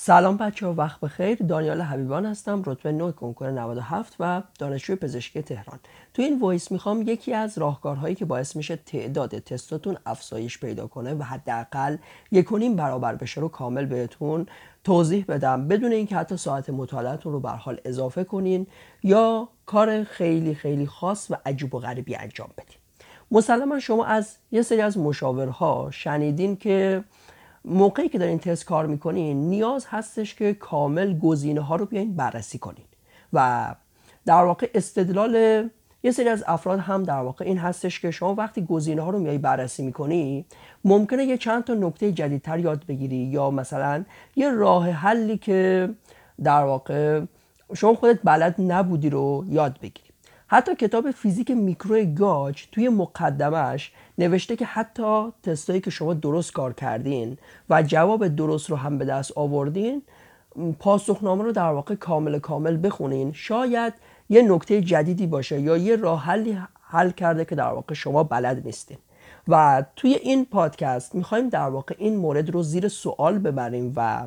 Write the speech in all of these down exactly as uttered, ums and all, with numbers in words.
سلام بچه ها، وقت بخیر. دانیال حبیبان هستم، رتبه نه کنکور نود و هفت و دانشجوی پزشکی تهران. تو این وایس میخوام یکی از راهکارهایی که باعث میشه تعداد تستاتون افزایش پیدا کنه و حداقل یک و نیم برابر بشه رو کامل بهتون توضیح بدم، بدون اینکه حتی ساعت مطالعه‌تون رو به هر حال اضافه کنین یا کار خیلی خیلی خاص و عجیب و غریبی انجام بدین. مسلما شما از یه سری از مشاورها شنیدین که موقعی که دارین تست کار میکنین نیاز هستش که کامل گزینه ها رو بیاین بررسی کنین و در واقع استدلال یه سری از افراد هم در واقع این هستش که شما وقتی گزینه ها رو میای بررسی میکنی ممکنه یه چند تا نکته جدیدتر یاد بگیری یا مثلا یه راه حلی که در واقع شما خودت بلد نبودی رو یاد بگیری. حتی کتاب فیزیک میکرو گاج توی مقدمش نوشته که حتی تستایی که شما درست کار کردین و جواب درست رو هم به دست آوردین، پاسخنامه رو در واقع کامل کامل بخونین، شاید یه نکته جدیدی باشه یا یه راه حلی حل کرده که در واقع شما بلد نیستین. و توی این پادکست میخوایم در واقع این مورد رو زیر سوال ببریم و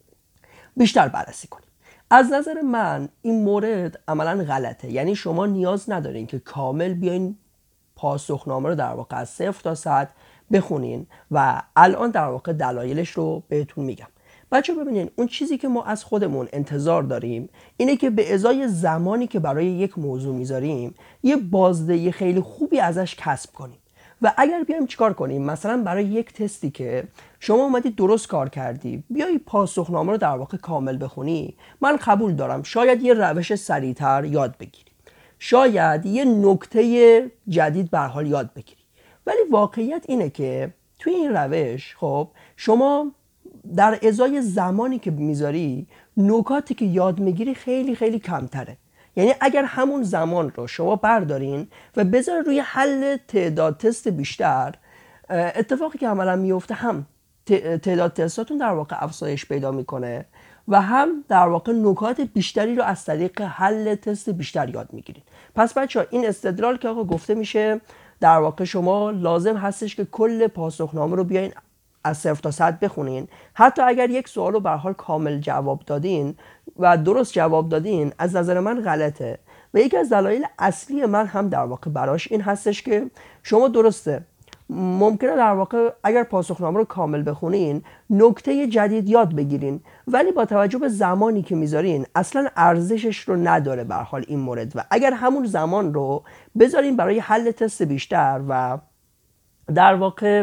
بیشتر بررسی کنیم. از نظر من این مورد عملا غلطه، یعنی شما نیاز ندارین که کامل بیاین پاسخنامه رو در واقع از صفر تا صد بخونین و الان در واقع دلایلش رو بهتون میگم. بچه ببینین، اون چیزی که ما از خودمون انتظار داریم اینه که به ازای زمانی که برای یک موضوع میذاریم یه بازدهی خیلی خوبی ازش کسب کنیم. و اگر بیایم چیکار کنیم، مثلا برای یک تستی که شما اومدی درست کار کردی بیای پاسخنامه رو در واقع کامل بخونی، من قبول دارم شاید یه روش سریعتر یاد بگیری، شاید یه نکته جدید به هر حال یاد بگیری، ولی واقعیت اینه که توی این روش خب شما در ازای زمانی که میذاری نکاتی که یاد میگیری خیلی خیلی کمتره. یعنی اگر همون زمان رو شما بردارین و بذار روی حل تعداد تست بیشتر، اتفاقی که عملا میفته هم تعداد تستاتون در واقع افزایش پیدا میکنه و هم در واقع نکات بیشتری رو از طریق حل تست بیشتر یاد میگیرید. پس بچه ها، این استدلال که آقا گفته میشه در واقع شما لازم هستش که کل پاسخنامه رو بیاین از صفر تا صد بخونین، حتی اگر یک سوال رو به هر حال کامل جواب دادین و درست جواب دادین، از نظر من غلطه. و یکی از دلایل اصلی من هم در واقع براش این هستش که شما درسته ممکنه در واقع اگر پاسخنامه رو کامل بخونین نکته جدید یاد بگیرین، ولی با توجه به زمانی که میذارین اصلا ارزشش رو نداره به هر حال این مورد. و اگر همون زمان رو بذارین برای حل تست بیشتر و در واقع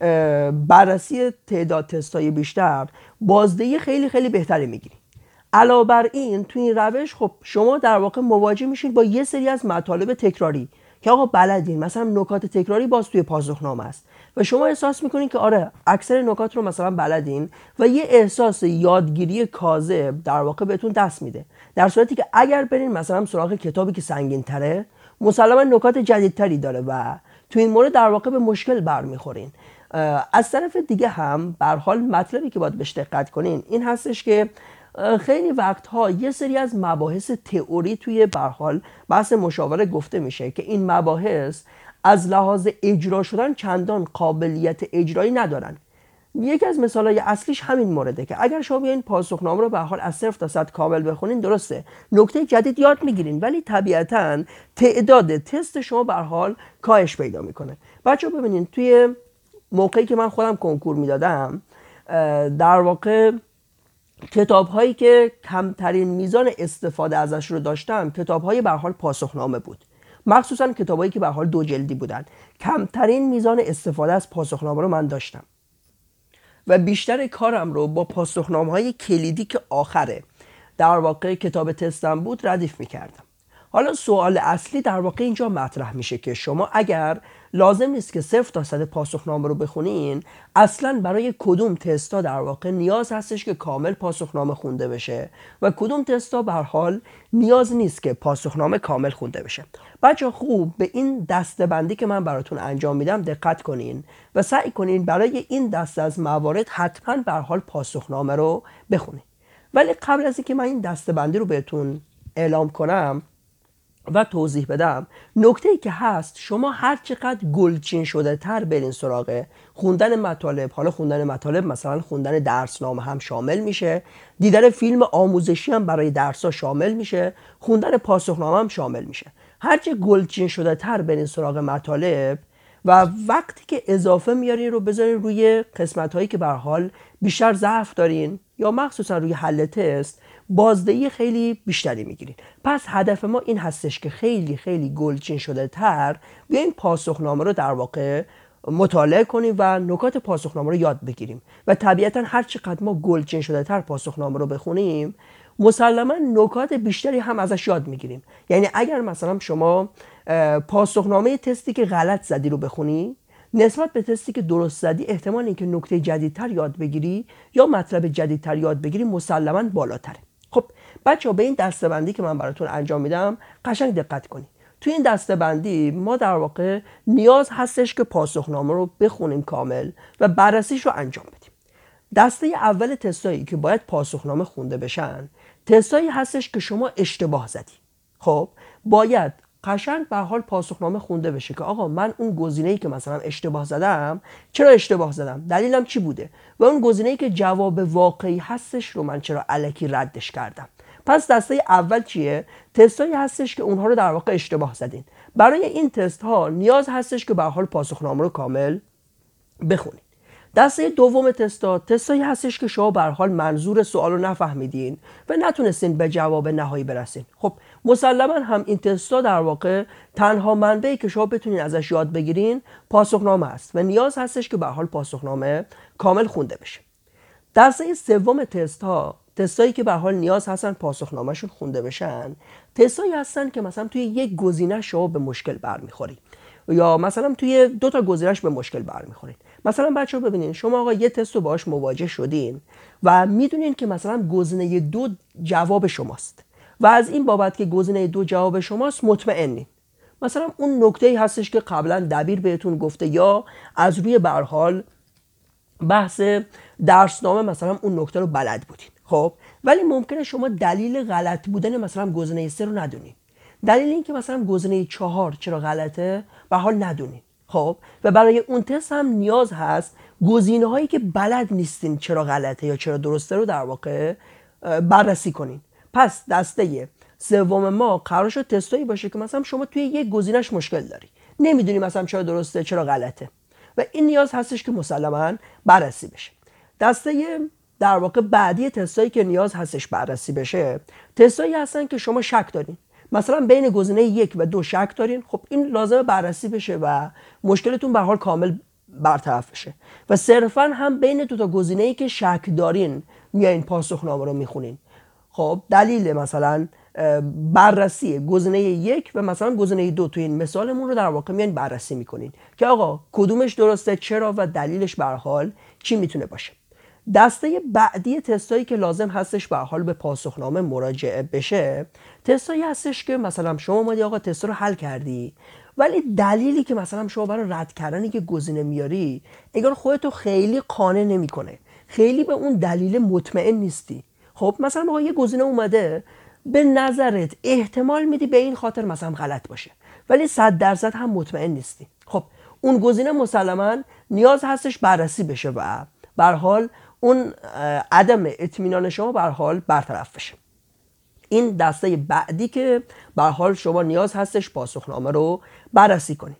بررسی تعداد تستای بیشتر، بازدهی خیلی خیلی بهتری میگیرین. علاوه بر این تو این روش خب شما در واقع مواجه میشین با یه سری از مطالب تکراری که آقا بلدین، مثلا نکات تکراری باز توی پاسخنامه است و شما احساس میکنین که آره اکثر نکات رو مثلا بلدین و یه احساس یادگیری کاذب در واقع بهتون دست میده، در صورتی که اگر برین مثلا سراغ کتابی که سنگین تره مسلما نکات جدیدتری داره و تو این مورد در واقع به مشکل برمیخورین. از طرف دیگه هم به هر حال مطلبی که باید بهش دقت کنین این هستش که خیلی وقتها یه سری از مباحث تئوری توی به هر حال بحث مشاوره گفته میشه که این مباحث از لحاظ اجرا شدن چندان قابلیت اجرایی ندارن. یکی از مثالای اصلیش همین مورده که اگر شما بیاین پاسخنامه رو به هر حال از صفر تا صد کامل بخونین، درسته نکته جدید یاد میگیرین، ولی طبیعتاً تعداد تست شما به هر حال کاهش پیدا میکنه. بچه‌ها ببینین، توی موقعی که من خودم کنکور میدادم در واقع کتاب هایی که کمترین میزان استفاده ازش رو داشتم کتاب های به هر حال پاسخنامه بود، مخصوصا کتاب هایی که به هر حال دو جلدی بودن. کمترین میزان استفاده از پاسخنامه رو من داشتم و بیشتر کارم رو با پاسخنامه های کلیدی که آخره در واقع کتاب تستم بود ردیف میکردم. حالا سوال اصلی در واقع اینجا مطرح میشه که شما اگر لازم نیست که صفر تا صد پاسخنامه رو بخونین، اصلا برای کدوم تستا در واقع نیاز هستش که کامل پاسخنامه خونده بشه و کدوم تستا به هر حال نیاز نیست که پاسخنامه کامل خونده بشه. بچه خوب به این دسته‌بندی که من براتون انجام میدم دقت کنین و سعی کنین برای این دسته از موارد حتما به هر حال پاسخنامه رو بخونین. ولی قبل از اینکه من این دسته‌بندی رو بهتون اعلام کنم، و توضیح بدم، نکته‌ای که هست شما هر چقدر گلچین شده تر برین سراغ خوندن مطالب، حالا خوندن مطالب مثلا خوندن درسنامه هم شامل میشه، دیدن فیلم آموزشی هم برای درس‌ها شامل میشه، خوندن پاسخنامه هم شامل میشه. هرچه گلچین شده تر برین سراغ مطالب و وقتی که اضافه میارین رو بذارین روی قسمت هایی که به هر حال بیشتر ضعف دارین یا مخصوصا روی حل تست، بازدهی خیلی بیشتری میگیرین. پس هدف ما این هستش که خیلی خیلی گلچین شده تر بیاین پاسخنامه رو در واقع مطالعه کنیم و نکات پاسخنامه رو یاد بگیریم و طبیعتا هر چقدر ما گلچین شده تر پاسخنامه رو بخونیم مسلما نکات بیشتری هم ازش یاد میگیریم. یعنی اگر مثلا شما پاسخنامه تستی که غلط زدی رو بخونی نسبت به تستی که درست زدی، احتمال اینکه نکته جدیدتر یاد بگیری یا مطلب جدیدتر یاد بگیری مسلما بالاتره. خب بچه‌ها، به این دسته‌بندی که من براتون انجام میدم قشنگ دقت کنید. توی این دسته‌بندی ما در واقع نیاز هستش که پاسخنامه رو بخونیم کامل و بررسیش رو انجام بدیم. دسته اول تستایی که باید پاسخنامه خونده بشن، تستایی هستش که شما اشتباه زدی. خب باید قشنگ به حال پاسخنامه خونده بشه که آقا من اون گزینه‌ای که مثلا اشتباه زدم چرا اشتباه زدم، دلیلم چی بوده، و اون گزینه‌ای که جواب واقعی هستش رو من چرا الکی ردش کردم. پس دسته اول چیه؟ تستایی هستش که اونها رو در واقع اشتباه زدین. برای این تست ها نیاز هستش که به حال پاسخنامه رو کامل بخونید. دسته دوم تستا تستایی هستش که شما به هر حال منظور سوال رو نفهمیدین و نتونستین به جواب نهایی برسین. خب مسلما هم این تستا در واقع تنها منبعی که شما بتونین ازش یاد بگیرین پاسخنامه است و نیاز هستش که به هر حال پاسخنامه کامل خونده بشه. دسته سوم تست ها تستایی که به هر حال نیاز هستن پاسخنامه‌شون خونده بشن، تستایی هستن که مثلا توی یک گزینه شما به مشکل برمیخورید یا مثلا توی دو تا گزینه‌اش به مشکل برمیخورید. مثلا بچه‌ها ببینین، شما آقا یه تست رو باهاش مواجه شدین و میدونین که مثلا گزینه دو جواب شماست و از این بابت که گزینه دو جواب شماست مطمئنین. مثلا اون نکته‌ای هستش که قبلا دبیر بهتون گفته یا از روی به هر حال بحث درسنامه مثلا اون نکته رو بلد بودین. خب ولی ممکنه شما دلیل غلط بودن مثلا گزینه سه رو ندونین، دلیل این که مثلا گزینه چهار چرا غلطه به حال ندونین. خب و برای اون تست هم نیاز هست گزینه هایی که بلد نیستین چرا غلطه یا چرا درسته رو در واقع بررسی کنین. پس دسته سوم ما قرار شد تستایی باشه که مثلا شما توی یک گزینهش مشکل داری، نمیدونی مثلا چرا درسته چرا غلطه و این نیاز هستش که مسلما بررسی بشه. دسته در واقع بعدی تستایی که نیاز هستش بررسی بشه، تستایی هستن که شما شک دارین، مثلا بین گزینه یک و دو شک دارین. خب این لازمه بررسی بشه و مشکلتون به هر حال کامل برطرف بشه و صرفا هم بین دو تا گزینه‌ای که شک دارین میایین پاسخنامه رو میخونین. خب دلیل مثلا بررسی گزینه یک و مثلا گزینه دو توی این مثالمون رو در واقع میایین بررسی میکنین که آقا کدومش درسته، چرا و دلیلش به هر حال چی میتونه باشه. دسته بعدی تستایی که لازم هستش به هر حال به پاسخنامه مراجعه بشه، تستایی هستش که مثلا شما اومدی آقا تست رو حل کردی ولی دلیلی که مثلا شما برای رد کردن یک گزینه میاری انگار خودتو خیلی قانع نمیکنه، خیلی به اون دلیل مطمئن نیستی. خب مثلا آقا یه گزینه اومده به نظرت احتمال میدی به این خاطر مثلا غلط باشه ولی صد درصد هم مطمئن نیستی. خب اون گزینه مسلما نیاز هستش بررسی بشه و به هر حال اون عدم اطمینان شما به هر حال برطرف بشه. این دسته بعدی که به هر حال شما نیاز هستش پاسخنامه رو بررسی کنید.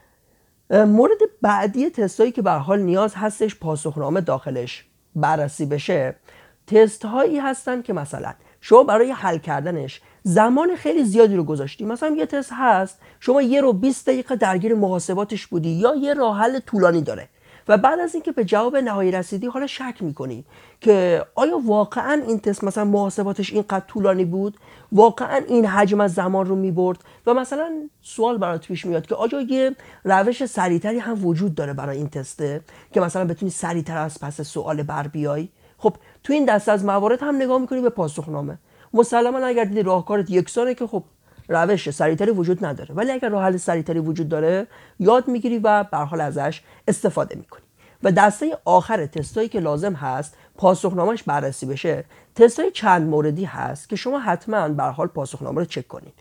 مورد بعدی تستایی که به هر حال نیاز هستش پاسخنامه داخلش بررسی بشه، تست هایی هستن که مثلا شما برای حل کردنش زمان خیلی زیادی رو گذاشتی. مثلا یه تست هست شما یه رو بیست دقیقه درگیر محاسباتش بودی یا یه راه حل طولانی داره و بعد از اینکه به جواب نهایی رسیدی حالا شک میکنی که آیا واقعا این تست مثلا محاسباتش اینقدر طولانی بود، واقعا این حجم از زمان رو میبرد و مثلا سوال برات پیش میاد که آیا یه روش سریعتری هم وجود داره برای این تسته که مثلا بتونی سریعتر از پس سوال بر بیای. خب تو این دسته از موارد هم نگاه میکنی به پاسخنامه. مسلما اگر دیدی راهکارت یکسانه که خب روش سریعتری وجود نداره، ولی اگر راه حل سریعتری وجود داره یاد میگیری و به هر حال ازش استفاده میکنی. و دسته آخر تستایی که لازم هست پاسخنامه‌اش بررسی بشه، تستای چند موردی هست که شما حتما به هر حال پاسخنامه رو چک کنید.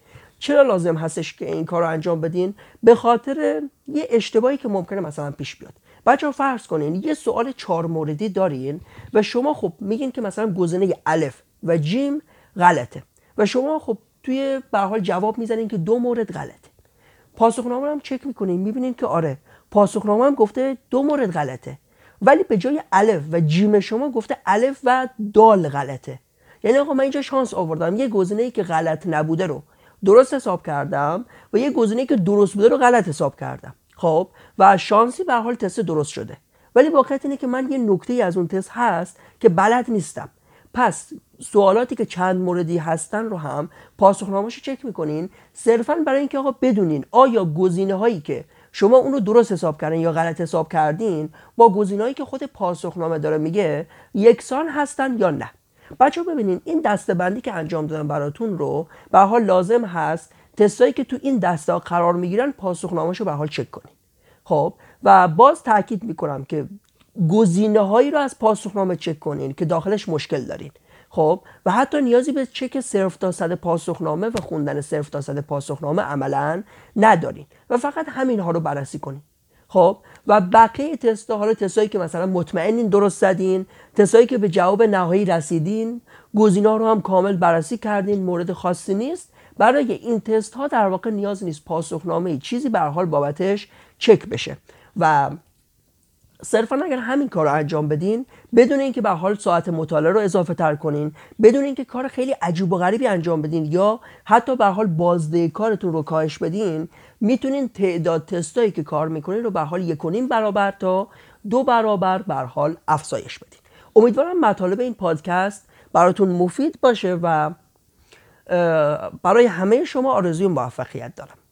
چرا لازم هستش که این کار رو انجام بدین؟ به خاطر یه اشتباهی که ممکنه مثلا پیش بیاد. بچه‌ها فرض کنین یه سوال چهار موردی دارین و شما خب میگین که مثلا گزینه الف و جیم غلطه و شما خب توی به هر حال جواب میزنین که دو مورد غلطه. پاسخنامه هم چک میکنین میبینین که آره پاسخنامه هم گفته دو مورد غلطه، ولی به جای الف و جیم شما گفته الف و دال غلطه. یعنی آقا من اینجا شانس آوردم یه گزینه‌ای که غلط نبوده رو درست حساب کردم و یه گزینه‌ای که درست بوده رو غلط حساب کردم. خب و شانسی به هر حال تست درست شده، ولی واقعیت اینه که من یه نکته‌ای از اون تست هست که بلد نیستم. پس سوالاتی که چند موردی هستن رو هم پاسخنامه‌شو چک میکنین صرفاً برای اینکه آقا بدونین آیا گزینه‌هایی که شما اون رو درست حساب کردین یا غلط حساب کردین با گزینه‌هایی که خود پاسخنامه داره میگه یکسان هستن یا نه. بچه‌ها ببینین این دسته‌بندی که انجام دادم براتون رو به هر حال لازم هست تستایی که تو این دسته قرار میگیرن پاسخنامه‌شو به هر حال چک کنین. خب و باز تاکید میکنم که گزینه‌هایی رو از پاسخنامه چک کنین که داخلش مشکل دارین. خب و حتی نیازی به چک صفر تا صد پاسخنامه و خوندن صفر تا صد پاسخنامه عملاً ندارین و فقط همین ها رو بررسی کنین. خب و بقیه تستا، حالا تستایی که مثلا مطمئنین درست زدین، تستایی که به جواب نهایی رسیدین، گزینه‌ها رو هم کامل بررسی کردین، مورد خاصی نیست. برای این تست ها در واقع نیاز نیست پاسخنامه چیزی به هر حال بابتش چک بشه و صرفا اگر همین کار رو انجام بدین بدون اینکه به حال ساعت مطالعه رو اضافه تر کنین، بدون اینکه کار خیلی عجیب و غریبی انجام بدین یا حتی به حال بازده کارتون رو کاهش بدین، میتونین تعداد تستایی که کار میکنین رو به حال یک و نیم برابر تا دو برابر به حال افزایش بدین. امیدوارم مطالب این پادکست براتون مفید باشه و برای همه شما آرزوی موفقیت دارم.